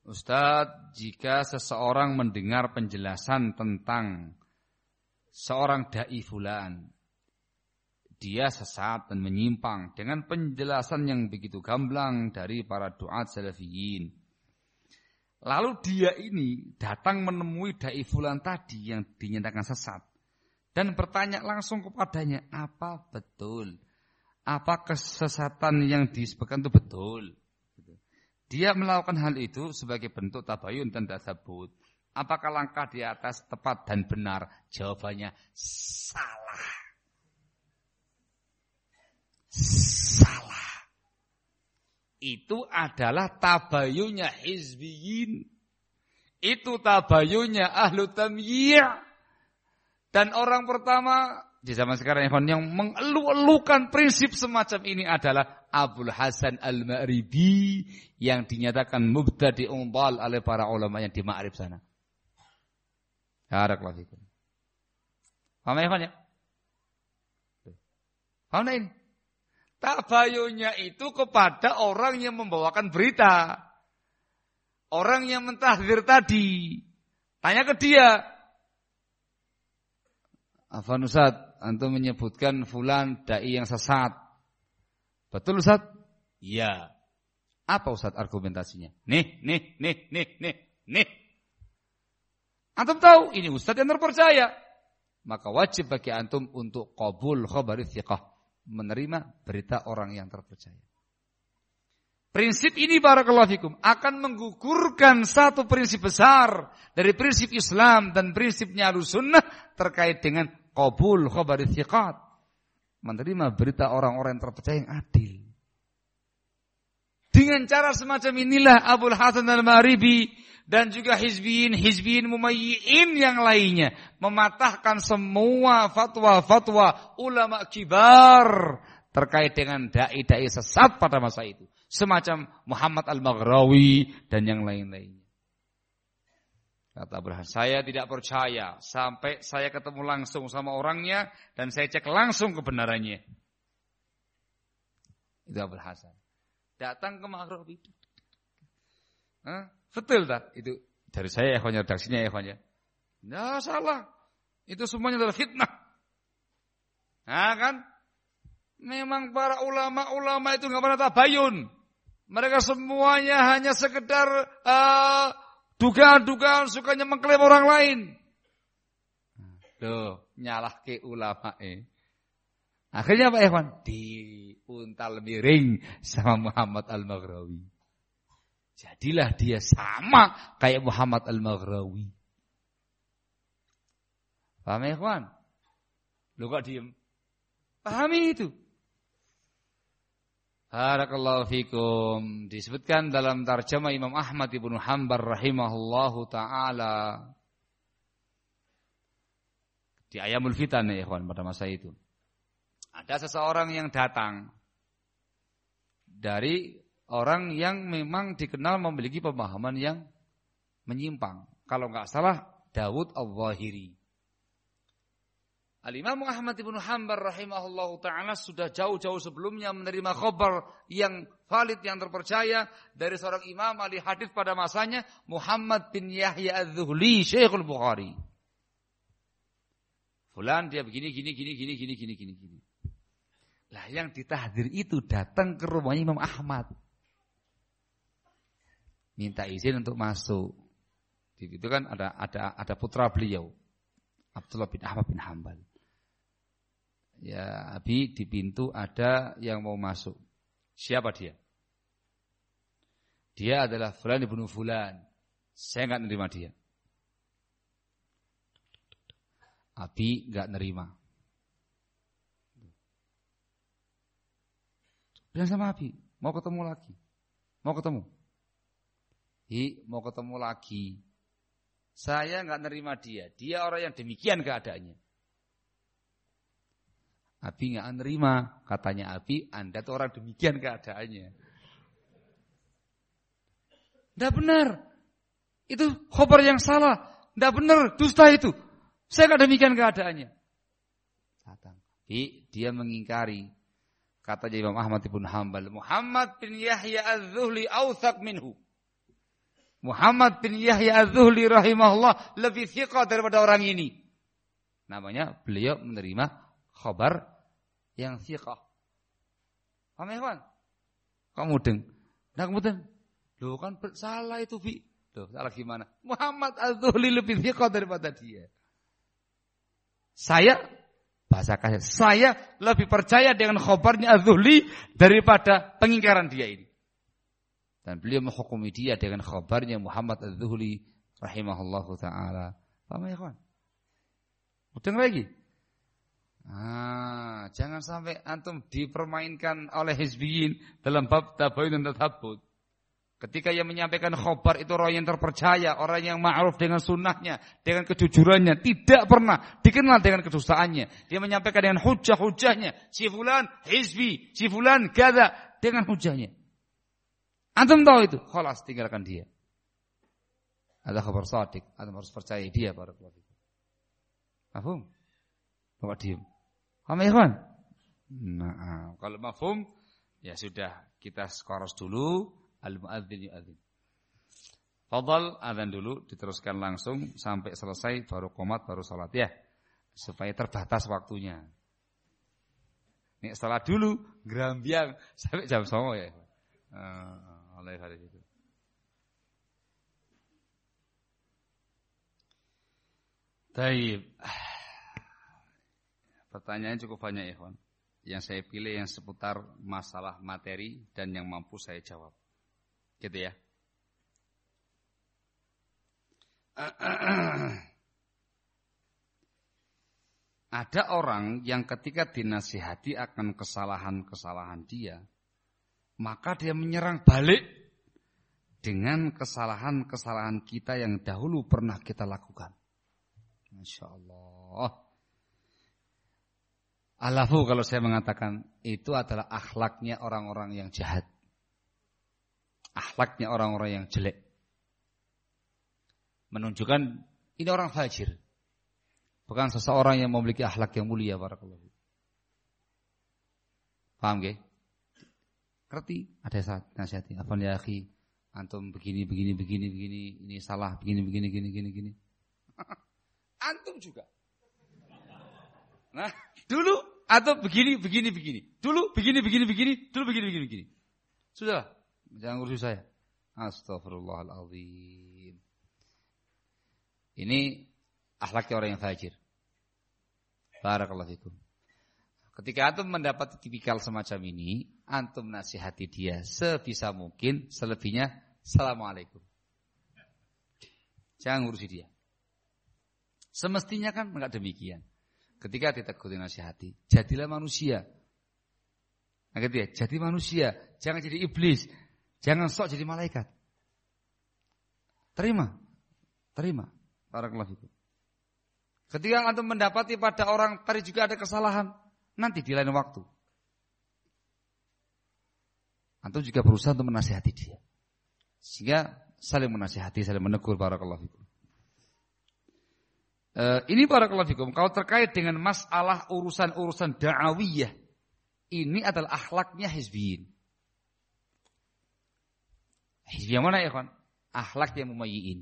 Ustadz, jika seseorang mendengar penjelasan tentang seorang da'i fulan, dia sesat dan menyimpang dengan penjelasan yang begitu gamblang dari para duat salafiyin. Lalu dia ini datang menemui da'i fulan tadi yang dinyatakan sesat dan bertanya langsung kepadanya, apa betul? Apa kesesatan yang disebutkan itu betul? Dia melakukan hal itu sebagai bentuk tabayun dan tasabut. Apakah langkah di atas tepat dan benar? Jawabannya salah. Salah. Itu adalah tabayunnya hizbiyin. Itu tabayunnya ahlu tamyi'. Dan orang pertama di zaman sekarang yang mengeluh-elukan prinsip semacam ini adalah Abul Hasan Al-Ma'ribi yang dinyatakan mubtadi'un dhal oleh para ulama yang di Ma'rib sana. Barakallahu fikum. Paham ya? Paham ini? Tabayunnya itu kepada orang yang membawakan berita. Orang yang mentahdzir tadi. Tanya ke dia. Afwan Ustaz, antum menyebutkan fulan dai yang sesat. Betul Ustaz? Iya. Apa Ustaz argumentasinya? Nih. Antum tahu ini Ustaz yang terpercaya. Maka wajib bagi antum untuk qabul khabari thiqah, menerima berita orang yang terpercaya. Prinsip ini barakallahu fikum akan menggugurkan satu prinsip besar dari prinsip Islam dan prinsipnya Ahlussunnah terkait dengan qabul khabari thiqat, menerima berita orang-orang yang terpercaya yang adil. Dengan cara semacam inilah Abul Hasan Al-Ma'ribi dan juga hizbiyin mumayyi'in yang lainnya mematahkan semua fatwa-fatwa ulama kibar terkait dengan dai-dai sesat pada masa itu. Semacam Muhammad Al-Maghrawi dan yang lain-lainnya. Kata Abul Hasan, saya tidak percaya sampai saya ketemu langsung sama orangnya dan saya cek langsung kebenarannya. Itu Abul Hasan. Datang ke Maghrawi. Betul tak? Itu dari saya ya ikhwannya, redaksinya ya ikhwannya. Nggak salah. Itu semuanya adalah fitnah. Nah kan? Memang para ulama-ulama itu nggak pernah tabayun. Mereka semuanya hanya sekedar dugaan-dugaan, sukanya mengklaim orang lain. Loh, nyalah ke ulama Akhirnya Pak Ikhwan diuntal miring sama Muhammad Al-Maghrawi. Jadilah dia sama kayak Muhammad Al-Maghrawi. Paham ya Ikhwan? Lu kok diem? Pahami itu. Barakallahu fikum. Disebutkan dalam tarjamah Imam Ahmad ibnu Hanbal rahimahullahu ta'ala. Di Ayamul Fitan ya ikhwan pada masa itu. Ada seseorang yang datang dari orang yang memang dikenal memiliki pemahaman yang menyimpang. Kalau enggak salah Dawud Al-Zahiri. Al-Imam Ahmad ibn Hanbal rahimahullahu ta'ala sudah jauh-jauh sebelumnya menerima khabar yang valid, yang terpercaya dari seorang imam ahli hadis pada masanya, Muhammad bin Yahya Az-Zuhli, Syekhul Bukhari. Fulan dia begini, gini. Lah yang ditahdzir itu datang ke rumahnya Imam Ahmad. Minta izin untuk masuk. Di situ kan ada putra beliau, Abdullah bin Ahmad bin Hanbal. Ya, Abi di pintu ada yang mau masuk. Siapa dia? Dia adalah Fulan ibnu Fulan. Saya enggak nerima dia. Abi enggak nerima. Bilang sama Abi, mau ketemu lagi. Mau ketemu lagi. Saya enggak nerima dia. Dia orang yang demikian keadaannya. Abi enggak nerima, katanya Abi, Anda tuh orang demikian keadaannya. Enggak benar. Itu khabar yang salah. Enggak benar, dusta itu. Saya enggak demikian keadaannya. Datang. Dia mengingkari. Katanya Imam Ahmad bin Hanbal, Muhammad bin Yahya Az-Zuhli awthaq minhu. Muhammad bin Yahya Az-Zuhli rahimahullah lebih thiqah daripada orang ini. Namanya beliau menerima khabar yang thiqah. Paham ya kawan? Kamu mudeng. Nah kemudian, loh kan salah itu Fi. Loh salah gimana? Muhammad Az-Zuhli lebih thiqah daripada dia. Saya lebih percaya dengan khabarnya Az-Zuhli daripada pengingkaran dia ini. Dan beliau menghukumi dia dengan khabarnya Muhammad Az-Zuhli rahimahullahu ta'ala. Paham ya kawan? Mudeng lagi. Jangan sampai antum dipermainkan oleh hizbiyin dalam bab tabayun dan tatabut. Ketika ia menyampaikan khobar itu orang yang terpercaya, orang yang ma'ruf dengan sunnahnya, dengan kejujurannya, tidak pernah dikenal dengan kedustaannya. Dia menyampaikan dengan hujah-hujahnya, si fulan hizbi, si fulan gada, dengan hujahnya. Antum tahu itu, khalas tinggalkan dia. Ada khabar shadiq, antum harus percaya dia barakallahu fikum. Mafhum? Bapak diam. Paham ya kawan? Nah, kalau mafhum ya sudah, kita skoros dulu. Al-mu'adzin yu'adzin. Fadhal, azan dulu, diteruskan langsung sampai selesai, baru qomat, baru salat ya. Supaya terbatas waktunya. Nih salat dulu, gerambiang sampai jam 09.00 ya. Oleh hari itu. Baik. Pertanyaan cukup banyak ya, kawan. Yang saya pilih yang seputar masalah materi dan yang mampu saya jawab. Gitu ya. Ada orang yang ketika dinasihati akan kesalahan-kesalahan dia, maka dia menyerang balik dengan kesalahan-kesalahan kita yang dahulu pernah kita lakukan. Masya Allah. Alafu kalau saya mengatakan itu adalah akhlaknya orang-orang yang jahat. Akhlaknya orang-orang yang jelek. Menunjukkan ini orang fajir. Bukan seseorang yang memiliki akhlak yang mulia. Barakallahu. Paham gak? Ngerti? Ada saat nasihati. Afan ya akhi, antum begini. Ini salah, begini. Antum juga. Nah, dulu atau begini. Dulu begini. Sudah, jangan urus saya. Astaghfirullahaladzim. Ini akhlaknya orang yang fajir. Barakallahu fikum. Ketika antum mendapat tipikal semacam ini, antum nasihati dia sebisa mungkin, selebihnya assalamualaikum. Jangan ngurusi dia. Semestinya kan enggak demikian. Ketika ditegur nasihati, jadilah manusia. Nah, gitu ya, jadi manusia, jangan jadi iblis, jangan sok jadi malaikat. Terima. Barakallahu fikum. Ketika antum mendapati pada orang tadi juga ada kesalahan, nanti di lain waktu, antum juga berusaha untuk menasihati dia. Sehingga saling menasihati, saling menegur. Barakallahu fikum. Ini barakallahu fikum, kalau terkait dengan masalah urusan-urusan da'awiyah, ini adalah akhlaknya hizbiyin. Hizbi yang mana ya kawan? Akhlak yang mumayyi'in.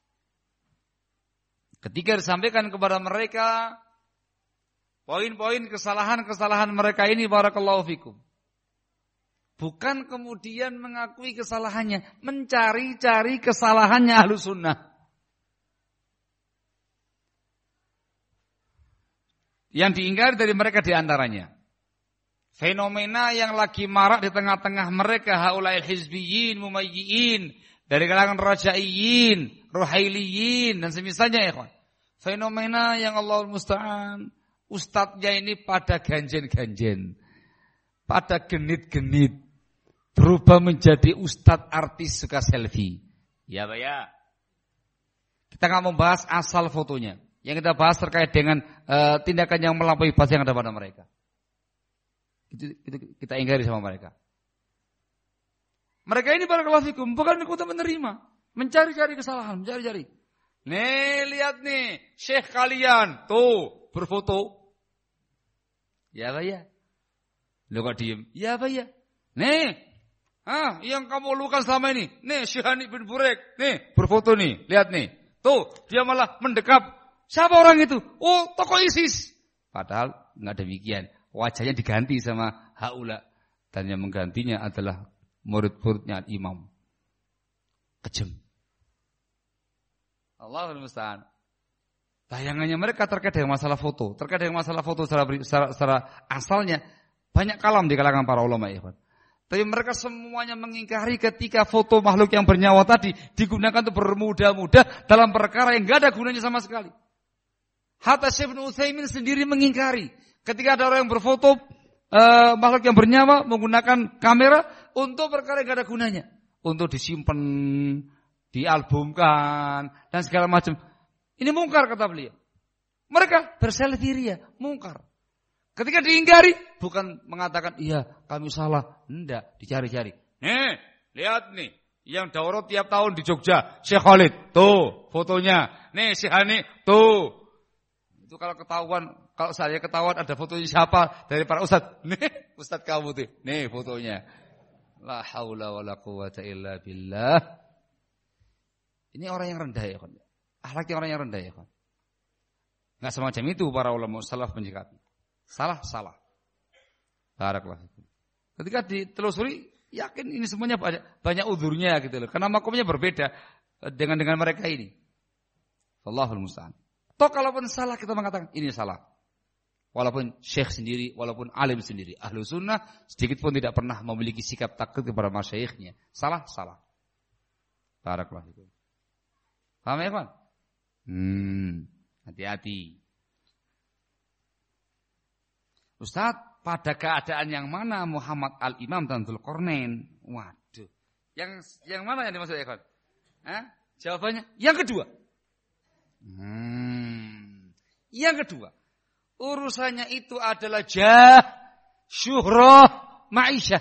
Ketika disampaikan kepada mereka poin-poin kesalahan-kesalahan mereka ini, barakallahu fikum, bukan kemudian mengakui kesalahannya, mencari-cari kesalahannya Ahlus Sunnah. Yang diingkari dari mereka diantaranya fenomena yang lagi marak di tengah-tengah mereka, haulail hizbiyyin mumayyi'in, dari kalangan rajaiyin, ruhailiyin dan semisalnya ya kawan. Fenomena yang Allahul musta'an, ustadznya ini pada ganjen-ganjen, pada genit-genit, berubah menjadi ustadz artis suka selfie. Ya Pak ya. Kita enggak membahas asal fotonya. Yang kita bahas terkait dengan tindakan yang melampaui batas yang ada pada mereka. Itu kita ingkari sama mereka. Mereka ini barakallahu fikum bukan ikut menerima, mencari-cari kesalahan, mencari-cari. Nih lihat nih, syekh kalian tuh berfoto. Ya Pak ya. Lu kok diem? Ya Pak ya. Nih, Yang kamu lukan selama ini. Nih, Syihani bin Burek. Nih, berfoto nih. Lihat nih. Tuh, dia malah mendekap. Siapa orang itu? Oh, tokoh ISIS. Padahal enggak demikian. Wajahnya diganti sama haula. Dan yang menggantinya adalah murid-muridnya imam. Kejam. Allahul musta'an. Bayangannya mereka terkait dengan masalah foto. Terkait dengan masalah foto secara asalnya. Banyak kalam di kalangan para ulama, ikhwan. Tapi mereka semuanya mengingkari ketika foto makhluk yang bernyawa tadi digunakan untuk bermudah-mudah dalam perkara yang enggak ada gunanya sama sekali. Hatta Syekh Ibnu Utsaimin sendiri mengingkari ketika ada orang yang berfoto makhluk yang bernyawa menggunakan kamera untuk perkara yang enggak ada gunanya, untuk disimpan, dialbumkan dan segala macam. Ini mungkar kata beliau. Mereka berselfie, mungkar. Ketika diingkari, bukan mengatakan, iya kami salah. Enggak, dicari-cari. Nih, lihat nih. Yang daurah tiap tahun di Jogja. Syekh Khalid, tuh fotonya. Nih, Syekh Hani, tuh. Itu kalau saya ketahuan ada fotonya siapa dari para ustadz. Nih, ustadz kamu tuh. Nih fotonya. La haula wa la quwata illa billah. Ini orang yang rendah ya, kawan. Akhlaknya orang yang rendah ya, kawan. Enggak semacam itu para ulama salaf menyikapi. Salah. Barakallahu fikum. Ketika ditelusuri, yakin ini semuanya banyak uzurnya gitu loh. Karena makomnya berbeda dengan mereka ini. Allahul musta'an. Toh kalaupun salah kita mengatakan ini salah. Walaupun syekh sendiri, walaupun alim sendiri, ahlu sunnah sedikit pun tidak pernah memiliki sikap takut kepada masyaikhnya. Salah. Barakallahu fikum. Paham ya, kawan? Hati-hati. Ustaz, pada keadaan yang mana Muhammad al-Imam dan Dzulqarnain? Waduh. Yang mana yang dimaksud ya, kawan? Jawabannya yang kedua. Yang kedua. Urusannya itu adalah jah, syuhrah, ma'isyah.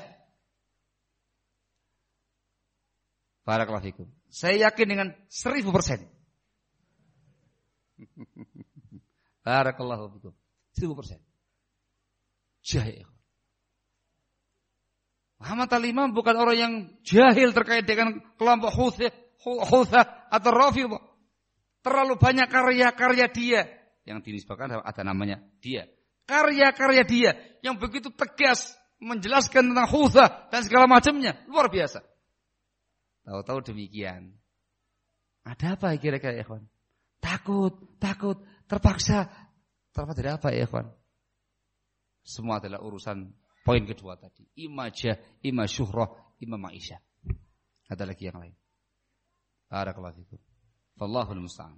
Barakallahu fikum. Saya yakin dengan 1000%. Barakallahu fikum. 1000%. Jahil. Muhammad al-Imam bukan orang yang jahil terkait dengan kelompok Huthah atau Rafidhah. Terlalu banyak karya-karya dia yang dinisbahkan ada namanya dia. Karya-karya dia yang begitu tegas menjelaskan tentang Huthah dan segala macamnya, luar biasa. Tahu-tahu demikian. Ada apa kira-kira ya, ikhwan? Takut, terpaksa. Terpaksa dari apa ya, ikhwan? Semua adalah urusan poin kedua tadi. Imma jah, imma syuhrah, imma ma'isyah. Ada lagi yang lain. Barakallahu fikum. Wallahul musta'an.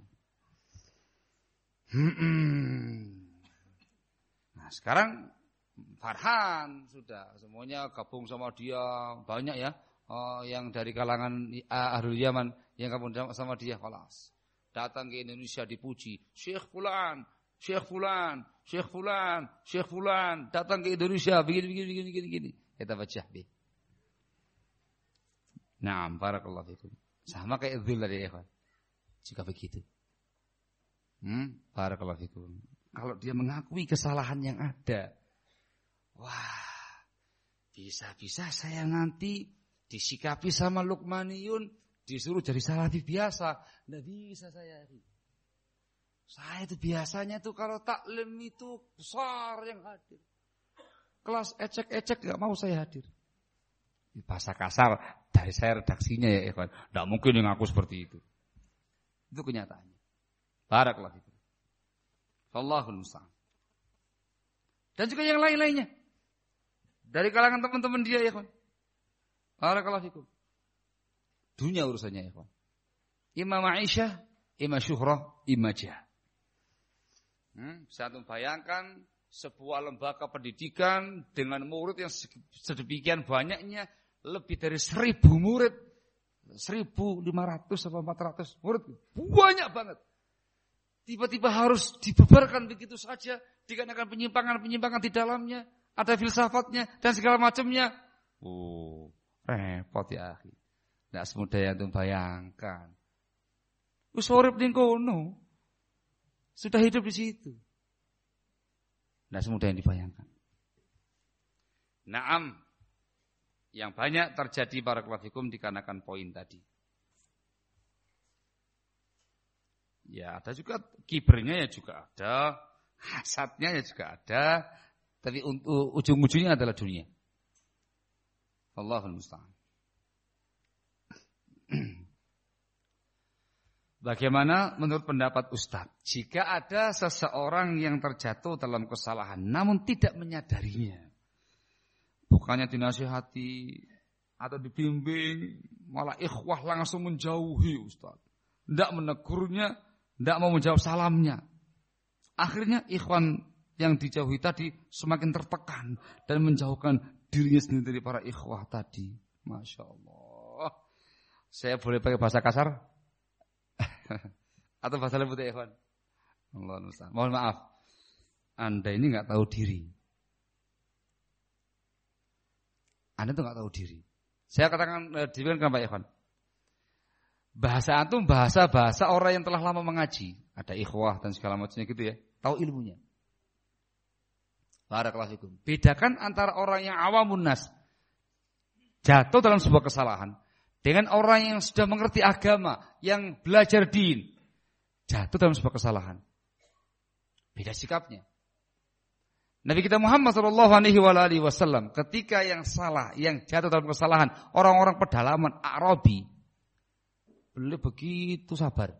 Nah, sekarang Farhan sudah semuanya gabung sama dia, banyak ya. Yang dari kalangan Ahlul Yaman yang gabung sama dia, khalas. Datang ke Indonesia dipuji, Syekh Fulan datang ke Indonesia begini. Kita baca bih. Naam, barakallahu fikum. Sama kayak dzul tadi ya, Pak. Jika begitu. Barakallahu fikum. Kalau dia mengakui kesalahan yang ada. Wah, bisa-bisa saya nanti disikapi sama Luqmaniyun disuruh jadi salafi biasa. Enggak bisa saya. Saya itu biasanya tuh kalau taklim itu besar yang hadir. Kelas ecek-ecek enggak mau saya hadir. Bahasa kasar dari saya redaksinya ya, ikhwan. Enggak mungkin yang ngaku seperti itu. Itu kenyataannya. Barakallahu fikum. Wallahul musta'an. Dan juga yang lain-lainnya. Dari kalangan teman-teman dia ya, ikhwan. Barakallahu fikum. Dunia urusannya ya, ikhwan. Imam Aisyah, imam syuhrah, imam jah. Bisa bayangkan sebuah lembaga pendidikan dengan murid yang sedemikian banyaknya, lebih dari 1000 murid, 1.500 atau 400 murid, banyak banget. Tiba-tiba harus dibubarkan begitu saja, dikarenakan penyimpangan-penyimpangan di dalamnya, ada filsafatnya dan segala macamnya. Oh, repot ya, akhi. Tidak semudah yang antum bayangkan. Usorip ning kono. Sudah hidup di situ. Tidak semudah yang dibayangkan. Naam. Yang banyak terjadi barakallahu fikum dikarenakan poin tadi. Ya ada juga kibernya ya juga ada, hasadnya ya juga ada, tapi ujung-ujungnya adalah dunia. Allahul musta'an. Bagaimana menurut pendapat Ustadz, jika ada seseorang yang terjatuh dalam kesalahan namun tidak menyadarinya, bukannya dinasihati atau dibimbing, malah ikhwah langsung menjauhi Ustadz, tidak menegurnya, tidak mau menjawab salamnya. Akhirnya ikhwan yang dijauhi tadi semakin tertekan dan menjauhkan dirinya sendiri dari para ikhwah tadi. Masya Allah. Saya boleh pakai bahasa kasar? Atau bahasa lembut ya ikhwan? Allah Ustaz. Mohon maaf. Anda ini nggak tahu diri. Anda tuh nggak tahu diri. Saya katakan dibilang Pak ikhwan. Bahasa antum bahasa orang yang telah lama mengaji. Ada ikhwah dan segala macamnya gitu ya. Tahu ilmunya. Barakallahu fikum. Bedakan antara orang yang awamun nas jatuh dalam sebuah kesalahan dengan orang yang sudah mengerti agama, yang belajar din, jatuh dalam sebuah kesalahan. Beda sikapnya. Nabi kita Muhammad SAW ketika yang salah, yang jatuh dalam kesalahan, orang-orang pedalaman, Arabi, beliau begitu sabar.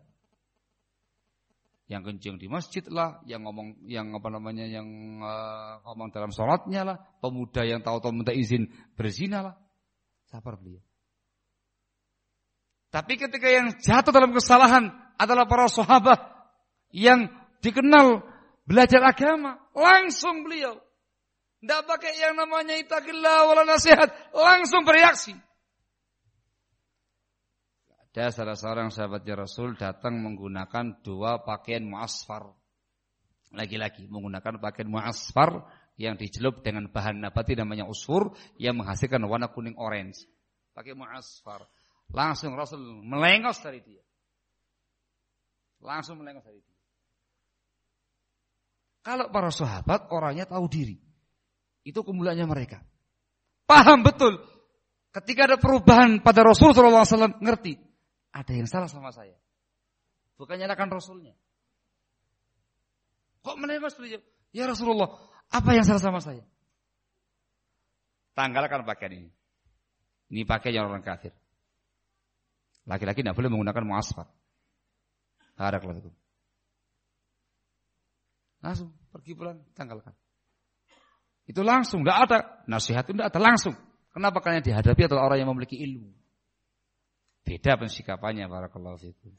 Yang kencing di masjid lah, yang ngomong dalam sholatnya lah, pemuda yang tahu-tahu minta izin berzina lah, sabar beliau. Tapi ketika yang jatuh dalam kesalahan adalah para sahabat yang dikenal belajar agama, langsung beliau tidak pakai yang namanya ittaqillah wala nasihat, langsung bereaksi. Ada salah seorang sahabatnya Rasul datang menggunakan 2 pakaian mu'asfar. Lagi-lagi menggunakan pakaian mu'asfar yang dicelup dengan bahan nabati namanya usfur yang menghasilkan warna kuning orange. Pakai mu'asfar. Langsung Rasul melengos dari dia. Langsung melengos dari dia. Kalau para sahabat orangnya tahu diri. Itu kemuliaannya mereka. Paham betul. Ketika ada perubahan pada Rasulullah SAW ngerti. Ada yang salah sama saya. Bukan nyalakan Rasulnya. Kok melengos beliau? Ya Rasulullah, apa yang salah sama saya? Tanggalkan pakaian ini. Ini pakaian orang kafir. Laki-laki tidak boleh menggunakan mu'asfar. Barakallahu fikum. Langsung pergi pulang, tanggalkan. Itu langsung, tidak ada nasihat, tidak ada langsung. Kenapa? Karena dihadapi adalah orang yang memiliki ilmu. Beda pensikapannya, barakallahu fikum.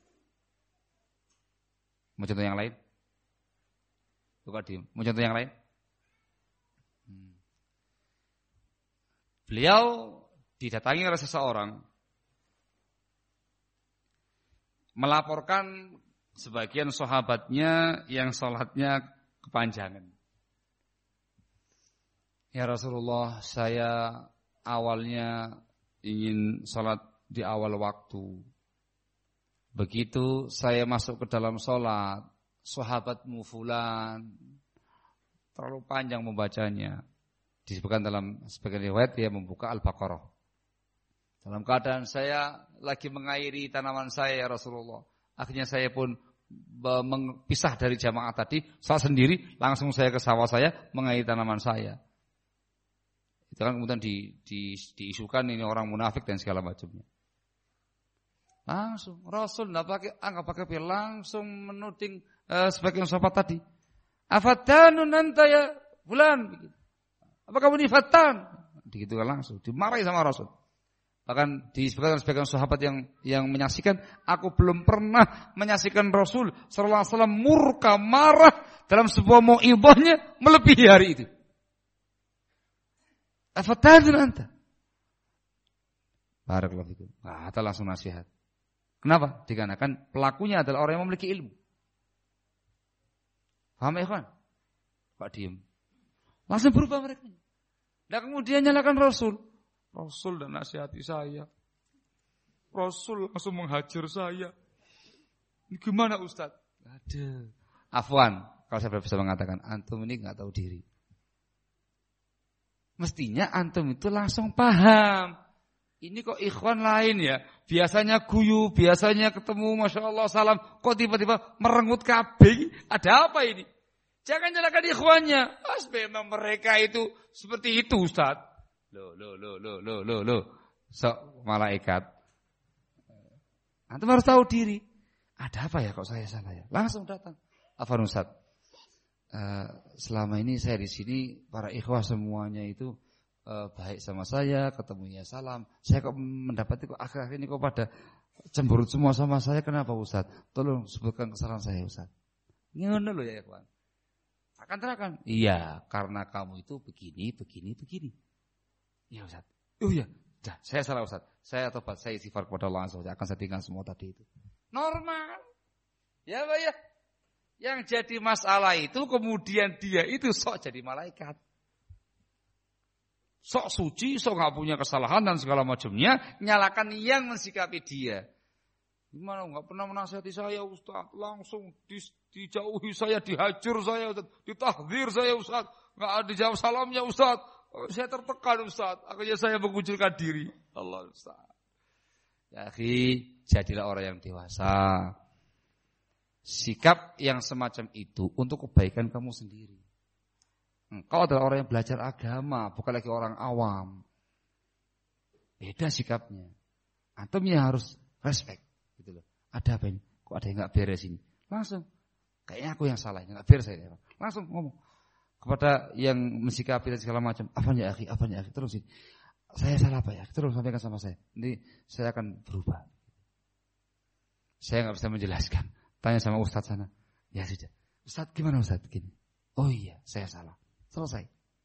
Mau contoh yang lain? Bukan diem. Mau contoh yang lain? Beliau didatangi oleh seseorang melaporkan sebagian sahabatnya yang sholatnya kepanjangan. Ya Rasulullah, saya awalnya ingin sholat di awal waktu. Begitu saya masuk ke dalam sholat, sahabatmu fulan terlalu panjang membacanya. Disebutkan dalam sebagian riwayat dia membuka Al-Baqarah. Dalam keadaan saya lagi mengairi tanaman saya ya Rasulullah. Akhirnya saya pun pisah dari jamaah tadi, sholat sendiri, langsung saya ke sawah saya mengairi tanaman saya. Itu kan kemudian diisukan ini orang munafik dan segala macamnya. Langsung Rasul enggak pakai pil, langsung menuding sebagian sahabat tadi. Afatanun anta ya fulan. Apa kamu difatan? Begitu kan langsung dimarahi sama Rasul. Bahkan disebutkan sebagian sahabat yang menyaksikan, aku belum pernah menyaksikan Rasul sallallahu alaihi wasallam murka marah dalam sebuah mau'izahnya melebihi hari itu. Afatanun anta. Barakallahu fikum. Kata langsung nasihat. Kenapa? Dikarenakan pelakunya adalah orang yang memiliki ilmu. Paham ya ikhwan? Pak diem. Langsung berubah mereka. Dan kemudian nyalakan Rasul. Rasul dan nasihati saya. Rasul langsung menghajar saya. Ini gimana Ustaz? Ada. Afwan, kalau saya bisa mengatakan, antum ini nggak tahu diri. Mestinya antum itu langsung paham. Ini kok ikhwan lain ya. Biasanya guyu, biasanya ketemu Masya Allah salam. Kok tiba-tiba merengut kabeh. Ada apa ini? Jangan nyalakan ikhwannya. Memang mereka itu seperti itu Ustaz. Loh. Sok malaikat. Antum harus tahu diri. Ada apa ya kok saya salah ya? Langsung datang. Afwan Ustaz. Selama ini saya di sini para ikhwah semuanya itu baik sama saya, ketemunya salam. Saya kok mendapati kok akhir-akhir ini kok pada cemberut semua sama saya. Kenapa Ustaz? Tolong sebutkan kesalahan saya Ustaz. Ngono lho ya ikhwan. Akan terangkan. Iya, karena kamu itu begini. Iya Ustaz. Oh iya, saya salah Ustaz. Saya tobat, saya istighfar kepada Allah Azza wa Jalla. Akan saya tinggal semua tadi itu. Normal. Ya Pak ya. Yang jadi masalah itu kemudian dia itu sok jadi malaikat. Sok suci, sok gak punya kesalahan dan segala macamnya. Nyalakan yang mensikapi dia. Gimana gak pernah menasihati saya Ustaz. Langsung dijauhi saya, dihajar saya Ustaz. Ditahdzir saya Ustaz. Gak dijawab salamnya Ustaz. Saya tertekan Ustaz. Akhirnya saya mengucilkan diri. Allah Ustaz. Ya akhi, jadilah orang yang dewasa. Sikap yang semacam itu untuk kebaikan kamu sendiri. Engkau adalah orang yang belajar agama, bukan lagi orang awam. Beda sikapnya. Antum yang harus respect, gitu loh. Ada apa ini? Kok ada yang nggak beres ini? Langsung. Kayaknya aku yang salah, yang nggak beres saya. Langsung ngomong kepada yang mensikapi dan segala macam. Apa ya akhi? Terusin. Saya salah apa ya? Terus sampaikan sama saya. Nanti saya akan berubah. Saya nggak bisa menjelaskan. Tanya sama Ustaz sana. Ya sudah. Ustaz gimana Ustaz? Gini. Oh iya, saya salah. Selesai.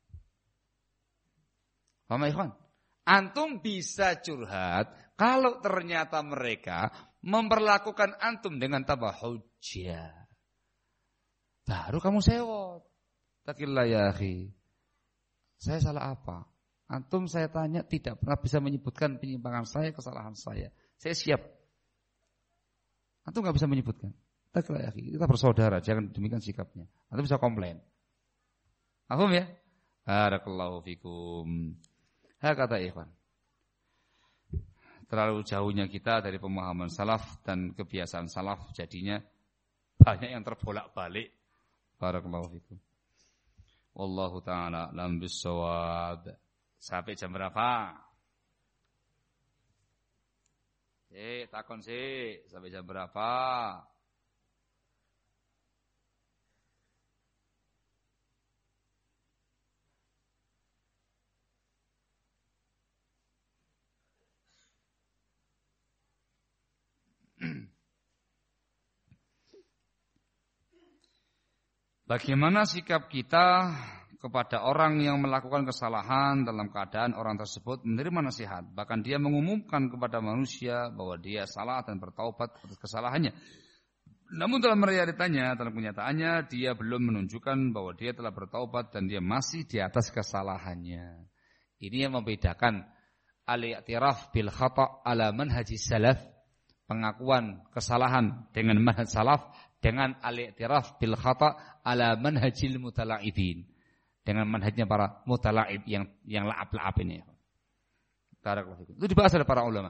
Paham ikhwan? Antum bisa curhat kalau ternyata mereka memperlakukan antum dengan tambah hujjah. Baru kamu sewot. Takillah ya akhi. Saya salah apa? Antum saya tanya tidak pernah bisa menyebutkan penyimpangan saya, kesalahan saya. Saya siap. Antum enggak bisa menyebutkan. Takillah ya akhi. Kita bersaudara, jangan demikian sikapnya. Antum bisa komplain. Paham ya? Barakallahu fikum. Kata ikhwan. Terlalu jauhnya kita dari pemahaman salaf dan kebiasaan salaf jadinya banyak yang terbolak-balik. Barakallahu fikum. Wallahu ta'ala a'lam bis-shawab. Sampai jam berapa? Takon sih, sampai jam berapa? Bagaimana sikap kita kepada orang yang melakukan kesalahan dalam keadaan orang tersebut menerima nasihat. Bahkan dia mengumumkan kepada manusia bahwa dia salah dan bertaubat atas kesalahannya. Namun dalam realitanya, dalam kenyataannya, dia belum menunjukkan bahwa dia telah bertaubat dan dia masih di atas kesalahannya. Ini yang membedakan al-i'tiraf bil khata' ala manhaji salaf, pengakuan kesalahan dengan manhaj salaf, dengan al-i'tiraf bil khata' ala manhajil mutala'ibin, dengan manhajnya para mutala'ib yang la'ab-la'ab ini. Itu dibahas oleh para ulama.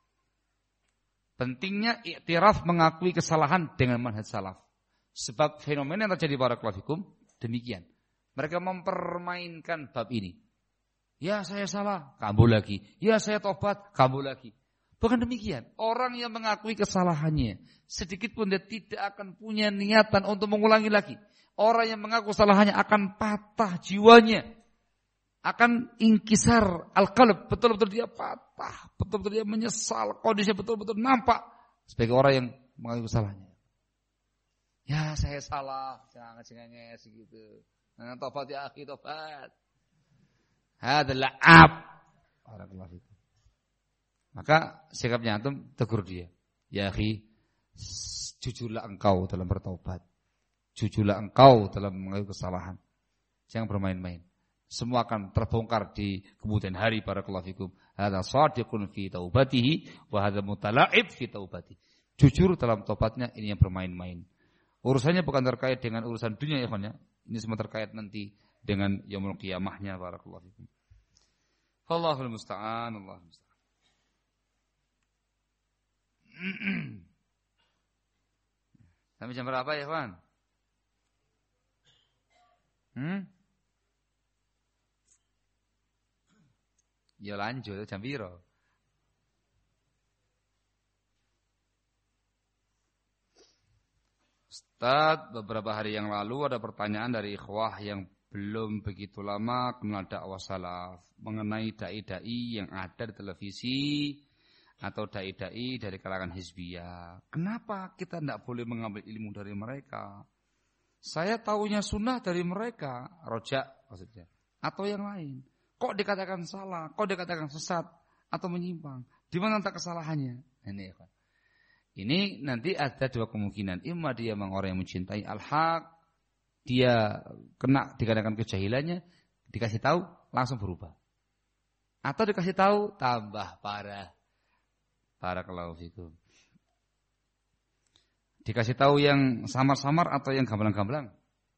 Pentingnya i'tiraf mengakui kesalahan dengan manhaj salaf. Sebab fenomena yang terjadi barakallahu fikum demikian. Mereka mempermainkan bab ini. Ya saya salah, kambuh lagi. Ya saya tobat, kambuh lagi. Bukan demikian. Orang yang mengakui kesalahannya, sedikit pun dia tidak akan punya niatan untuk mengulangi lagi. Orang yang mengaku kesalahannya akan patah jiwanya. Akan ingkisar al-qalb. Betul-betul dia patah. Betul-betul dia menyesal. Kondisinya betul-betul nampak sebagai orang yang mengaku kesalahannya. Ya saya salah. Jangan cengenges gitu. Nah, tobat ya akhi, tobat. Adalah Barakallahu fikum. Maka sikapnya antum tegur dia. Ya akhi, jujurlah engkau dalam bertaubat. Jujurlah engkau dalam mengakui kesalahan. Jangan bermain-main. Semua akan terbongkar di kemudian hari. Barakallahu fikum. Hadza shadiqun fi taubatihi wa hadza mutala'ib fi taubatihi. Jujur dalam taubatnya, ini yang bermain-main. Urusannya bukan terkait dengan urusan dunia ya, ini semua terkait nanti dengan yaumul qiyamahnya. Barakallahu fikum. Allahul musta'an, Allahul musta'an. Sampai jam berapa ya, Ikhwan? Ya lanjut jam piro? Ustaz, beberapa hari yang lalu ada pertanyaan dari ikhwah yang belum begitu lama kenal dakwah salaf mengenai dai-dai yang ada di televisi atau dai-dai dari kalangan hizbiyah. Kenapa kita tidak boleh mengambil ilmu dari mereka? Saya tahunya sunnah dari mereka, rojak maksudnya, atau yang lain. Kok dikatakan salah, kok dikatakan sesat atau menyimpang? Di mana letak kesalahannya? Ini nanti ada dua kemungkinan. Imma dia memang orang yang mencintai al-haq, dia kena dikatakan kejahilannya, dikasih tahu langsung berubah. Atau dikasih tahu tambah parah. Barakallahu fikum. Dikasih tahu yang samar-samar atau yang gamblang-gamblang?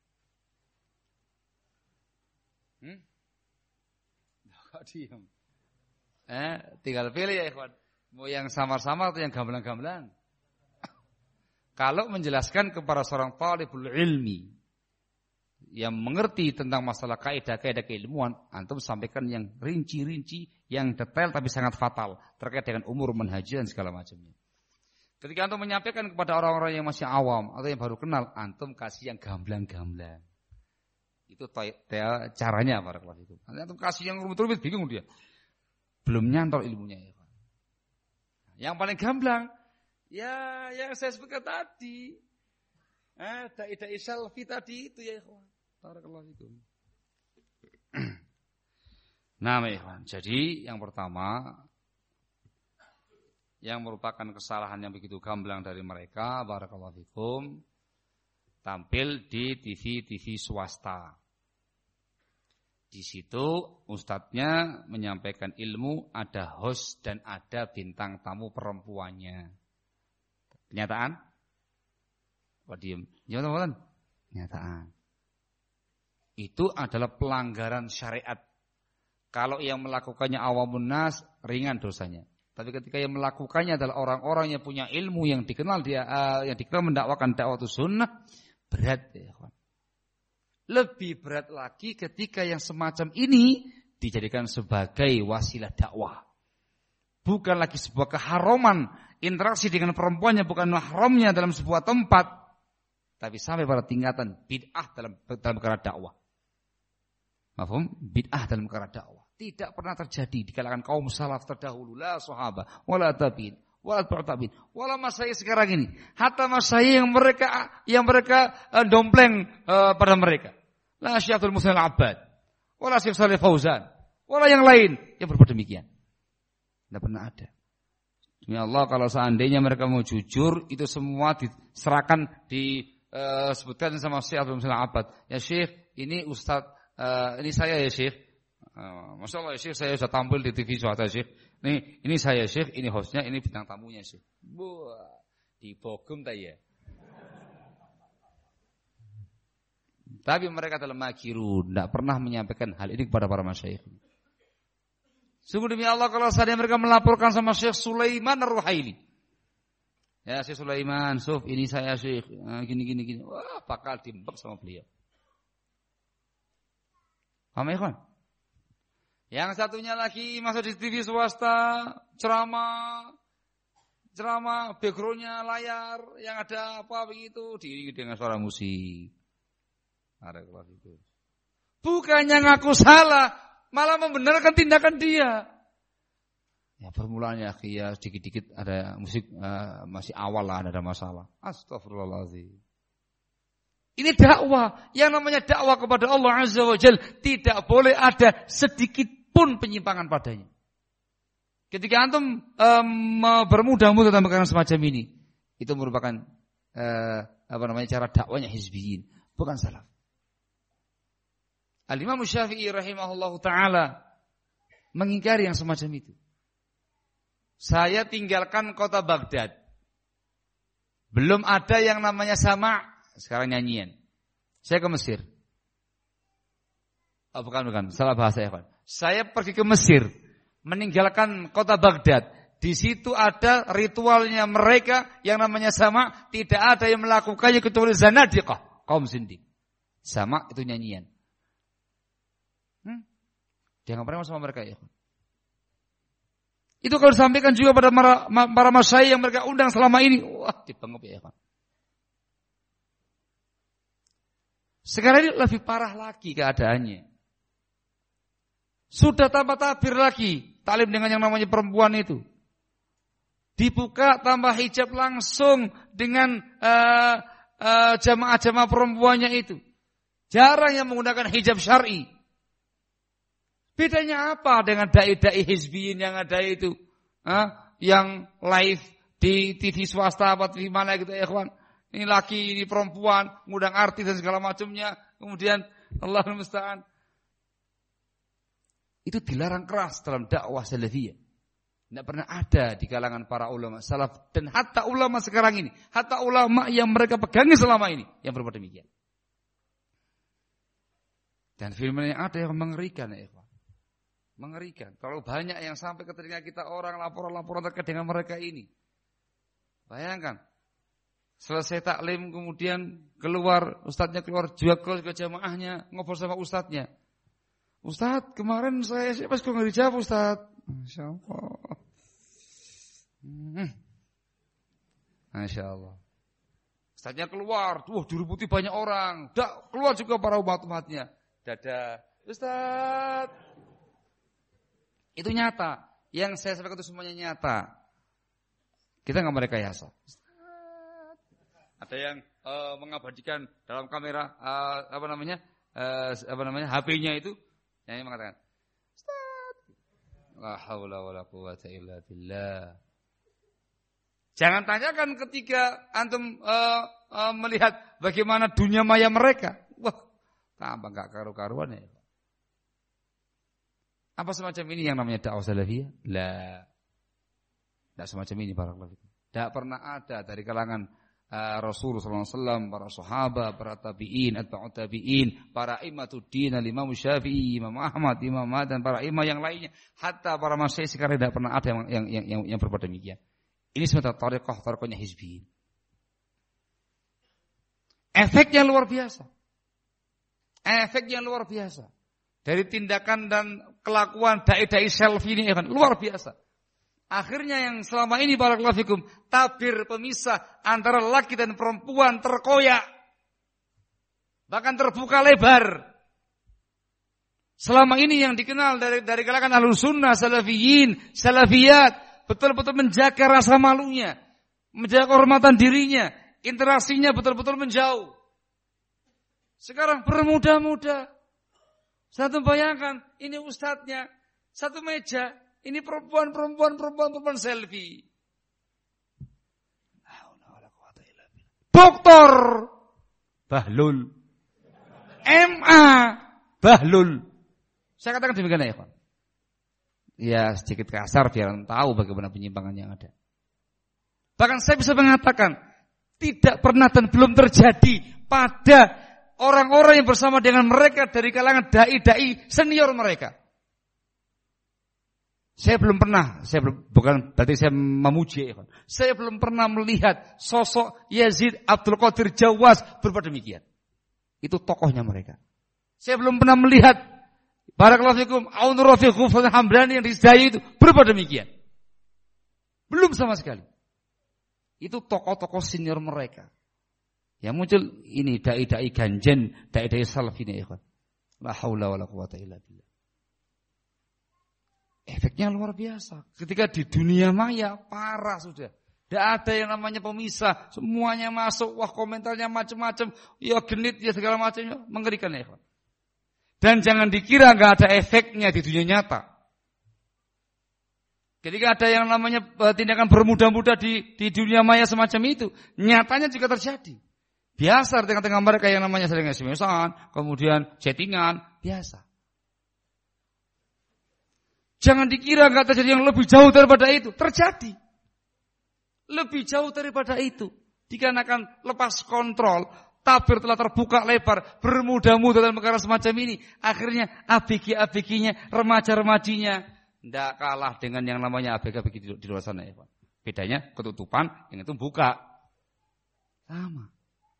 Kok diam? Tinggal pilih ya ikhwan. Mau yang samar-samar atau yang gamblang-gamblang? Kalau menjelaskan kepada seorang talibul ilmi yang mengerti tentang masalah kaidah-kaidah keilmuan, antum sampaikan yang rinci-rinci, yang detail tapi sangat fatal terkait dengan umur manhaj dan segala macamnya. Ketika antum menyampaikan kepada orang-orang yang masih awam atau yang baru kenal, antum kasih yang gamblang-gamblang. Itu caranya barakallahu fikum. Antum kasih yang rumit-rumit bingung dia. Belum nyantol ilmunya ya. Yang paling gamblang ya yang saya sebutkan tadi. Dai-dai salafi tadi itu ya ikhwan. Barakallahu fikum. Nah, ikhwan. Jadi yang pertama yang merupakan kesalahan yang begitu gamblang dari mereka, barakallahu fikum, tampil di TV swasta. Di situ ustadznya menyampaikan ilmu, ada host dan ada bintang tamu perempuannya. Kenyataan? Kok diem? Ya teman-teman. Kenyataan. Itu adalah pelanggaran syariat. Kalau yang melakukannya awamun nas, ringan dosanya. Tapi ketika yang melakukannya adalah orang-orang yang punya ilmu, yang dikenal yang dikenal mendakwakan dakwah sunnah, berat ya kawan. Lebih berat lagi ketika yang semacam ini dijadikan sebagai wasilah dakwah. Bukan lagi sebuah keharuman, interaksi dengan perempuannya bukan mahramnya dalam sebuah tempat, tapi sampai pada tingkatan bid'ah dalam perkara dakwah. Mafhum? Bid'ah dalam perkara dakwah. Tidak pernah terjadi di kalangan kaum salaf terdahulu, la sahabat, wala tabi'in, wala tabi'in, wala masaya sekarang ini. Hatta masaya yang mereka dompleng pada mereka. La Syekhul Muslim Al-Abbad, wala Syekh Shalih Fauzan, wala yang lain yang berbuat demikian. Tidak pernah ada. Demi Allah, kalau seandainya mereka mau jujur, itu semua diserahkan, disebutkan sama Syekh Abdul Muslim Al-Abbad. Ya Syekh, ini Ustaz, ini saya ya Syekh. Masya Allah Syekh, saya sudah tampil di TV swasta Syekh. Ini saya Syekh, ini hostnya, ini bintang tamunya Syekh. Wah, dibogum tak ya? Tapi mereka adalah makirun, tidak pernah menyampaikan hal ini kepada para masyayikh. Sungguh demi Allah, kalau seandainya mereka melaporkan sama Syekh Sulaiman Ar-Ruhaili. Ya Syekh Sulaiman, Suf, ini saya Syekh, gini. Wah, bakal dimbek sama beliau. Paham ya kawan? Yang satunya lagi masuk di TV swasta, ceramah, backgroundnya layar, yang ada apa begitu, diiringi dengan suara musik. Bukannya ngaku salah, malah membenarkan tindakan dia. Ya permulaannya ya sedikit-sedikit ada musik, masih awal lah ada masalah. Astagfirullahaladzim. Ini dakwah, yang namanya dakwah kepada Allah Azza wa Jalla, tidak boleh ada sedikit pun penyimpangan padanya. Ketika antum bermudah-mudah dalam perkara semacam ini, itu merupakan cara dakwanya hizbiyin, bukan salaf. Al-Imam Syafi'i rahimahullahu taala mengingkari yang semacam itu. Saya tinggalkan kota Baghdad. Belum ada yang namanya sama', sekarang nyanyian. Saya ke Mesir. Oh, bukan, salah bahasa ya, Pak. Saya pergi ke Mesir, meninggalkan kota Baghdad. Di situ ada ritualnya mereka yang namanya sama, tidak ada yang melakukannya kecuali zanadiqah, kaum zindik. Sama itu nyanyian. Dia nggak pernah sama mereka ya. Itu kalau disampaikan juga pada para masyayikh yang mereka undang selama ini, wah dibengep ya. Sekarang ini lebih parah lagi keadaannya. Sudah tambah tabir lagi, taklim dengan yang namanya perempuan itu. Dibuka tambah hijab langsung dengan jamaah-jamaah perempuannya itu. Jarang yang menggunakan hijab syar'i. Bedanya apa dengan dai-dai hizbiyin yang ada itu? Yang live di TV swasta apa TV mana gitu ya ikhwan. Ini laki, ini perempuan, ngundang artis dan segala macamnya. Kemudian Allahul musta'an. Itu dilarang keras dalam dakwah salafiyah. Tidak pernah ada di kalangan para ulama salaf dan hatta ulama sekarang ini, hatta ulama yang mereka pegangi selama ini yang berbuat demikian. Dan filmnya ada yang mengerikan ya, Pak. Mengerikan. Terlalu banyak yang sampai ke telinga kita orang laporan-laporan terkait dengan mereka ini. Bayangkan, selesai taklim kemudian keluar, ustadznya keluar juga ke jamaahnya ngobrol sama ustadznya. Ustadz, kemarin saya pas kok nggak dijawab Ustadz. Masya Allah. Masya Allah. Ustadznya keluar, dirubuti banyak orang. Keluar juga para umat-umatnya. Dada, Ustadz. Itu nyata. Yang saya sampaikan itu semuanya nyata. Kita nggak merekayasa. Ada yang mengabadikan dalam kamera HP-nya itu, yang mengatakan, Ustaz, la haula wala quwwata illa billah. Jangan tanyakan ketika antum melihat bagaimana dunia maya mereka. Wah, tambah enggak karu-karuan ya. Apa semacam ini yang namanya dakwah salafiyah? La. Tidak semacam ini barakallahu fikum. Tidak pernah ada dari kalangan Rasulullah SAW, para sahabat, para tabi'in, atba'ut tabi'in, para imatuddin, Imam Syafi'i, Imam Ahmad, Imam Ahmad, dan para imam yang lainnya. Hatta para masyayikh sekarang tidak pernah ada yang berbuat demikian. Ini semata tariqahnya hizbiyin. Efeknya luar biasa. Efeknya luar biasa. Dari tindakan dan kelakuan dai-dai selfie ini kan luar biasa. Akhirnya yang selama ini barakallahu fikum tabir pemisah antara laki dan perempuan terkoyak. Bahkan terbuka lebar. Selama ini yang dikenal dari kalangan ahlus sunnah, salafiyin, salafiyat, betul-betul menjaga rasa malunya, menjaga kehormatan dirinya, interaksinya betul-betul menjauh. Sekarang bermuda-muda. Satu bayangkan, ini ustadznya, satu meja. Ini perempuan selfie. Doktor Bahlul. MA Bahlul. Saya katakan demikian ya, Pak. Ya sedikit kasar biar tahu bagaimana penyimpangan yang ada. Bahkan saya bisa mengatakan tidak pernah dan belum terjadi pada orang-orang yang bersama dengan mereka dari kalangan dai-dai senior mereka. Saya belum pernah, bukan berarti saya memuji, saya belum pernah melihat sosok Yazid Abdul Qadir Jawas berbuat demikian. Itu tokohnya mereka. Saya belum pernah melihat barakallahu fikum Aun Rafiq Ghufran Hamdani yang di Sedaya itu berbuat demikian. Belum sama sekali. Itu tokoh-tokoh senior mereka. Yang muncul ini dai-dai ganjen, dai-dai salaf ini, ikhwan. La haula wala quwata illa billah. Efeknya luar biasa. Ketika di dunia maya parah sudah. Tidak ada yang namanya pemisah. Semuanya masuk. Wah komentarnya macam-macam. Ya genit ya segala macamnya. Mengerikan ya. Dan jangan dikira nggak ada efeknya di dunia nyata. Ketika ada yang namanya tindakan bermuda-muda di dunia maya semacam itu. Nyatanya juga terjadi. Biasa di tengah-tengah mereka yang namanya sering SMS-an. Kemudian chattingan. Biasa. Jangan dikira enggak terjadi yang lebih jauh daripada itu. Terjadi. Lebih jauh daripada itu. Dikarenakan lepas kontrol, tabir telah terbuka lebar, bermudah-mudah dalam perkara semacam ini. Akhirnya ABG-ABG-nya, remaja-remajinya tidak kalah dengan yang namanya ABG-ABG di luar sana ya Pak. Bedanya ketutupan, yang itu buka. Sama.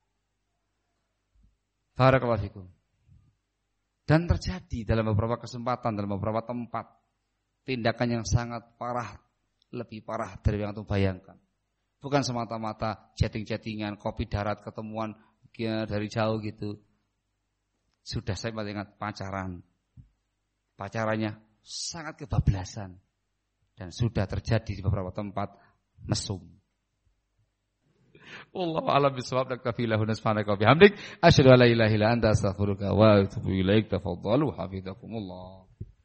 Barakallahu fikum. Dan terjadi dalam beberapa kesempatan, dalam beberapa tempat, tindakan yang sangat parah, lebih parah dari yang antum bayangkan. Bukan semata-mata chatting-chattingan, kopi darat, ketemuan dari jauh gitu. Sudah saya ingat pacaran. Pacarannya sangat kebablasan. Dan sudah terjadi di beberapa tempat mesum. Wallahu a'lam bishawab. Naktafi lahu subhanaka wa bihamdik asyhadu an la ilaha illa anta astaghfiruka wa atubu ilaik. Tafadhalu hafizakumullah.